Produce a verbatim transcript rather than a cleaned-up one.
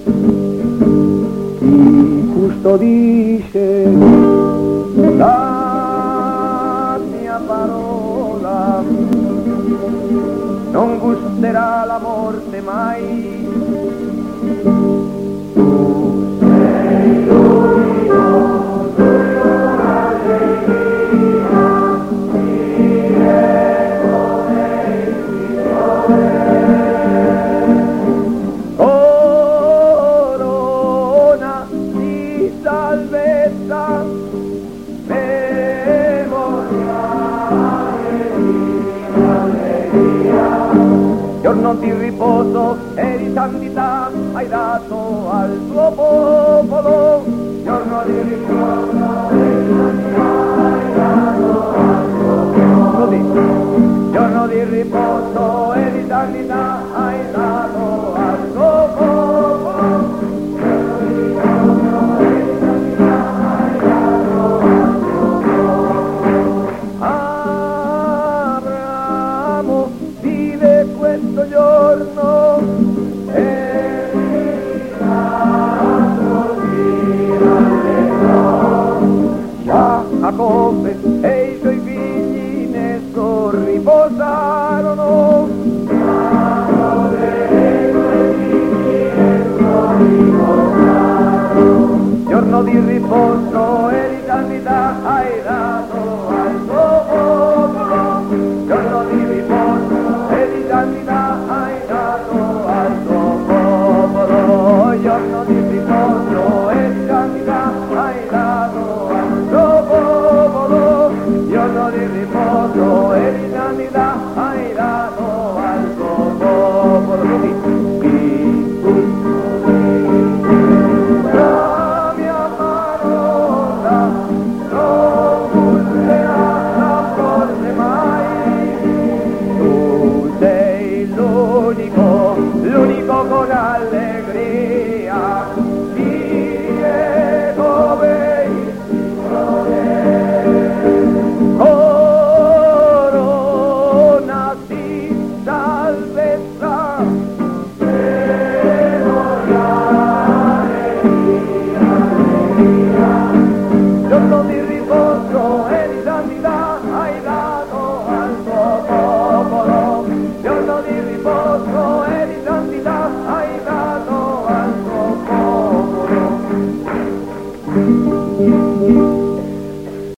Chi custodisce la mia parola non gusterà la morte mai. Tu sei l'unico, corona di salvezza, memoriale di allegria, giorno di riposo e di santità hai dato al tuo popolo, giorno di riposo e di santità hai dato al tuo popolo, giorno di riposo e di santità hai dato al tuo popolo, giorno di riposo e di santità hai dato al tuo popolo. Abramo vive questo giorno e risato di rallegrò. Giacobbe e i suoi figli ne riposarono. Giacobbe e i suoi figli ne riposarono. Giorno di riposo e di santità hai dato al tuo popolo, giorno di riposo e di santità hai dato al tuo popolo, giorno di riposo e di santità hai dato al tuo popolo, giorno di riposo e di santità hai dato al tuo popolo. La mia parola non gusterà la morte mai. Tu sei l'unico, l'unico con allegria, vive come il Signore. Corona di